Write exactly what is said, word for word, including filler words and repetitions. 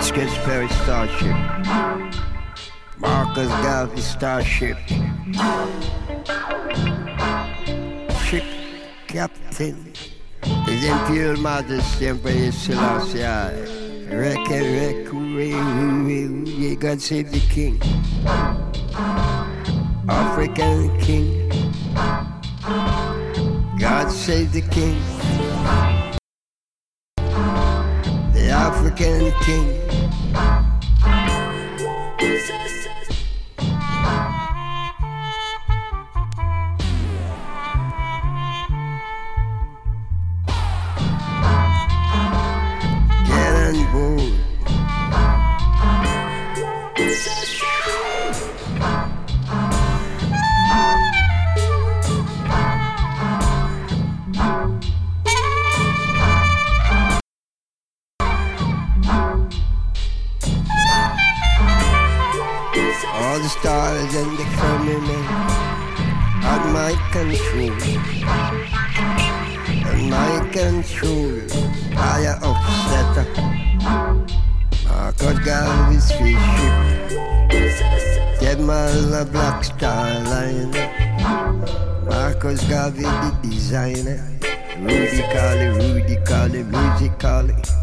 Sketch Perry Starship, Marcus Garvey Starship, Ship Captain, His Imperial Majesty Emperor Selassie I, Reke Reku, God save the King, African King, God save the King, the African King. All the stars and the firmament are my control, and my control, fire of Seta, Marcus Garvey's spaceship, Admiral a Black Star Line, Marcus Garvey the designer, Rudy Carly, Rudy Carly, musically.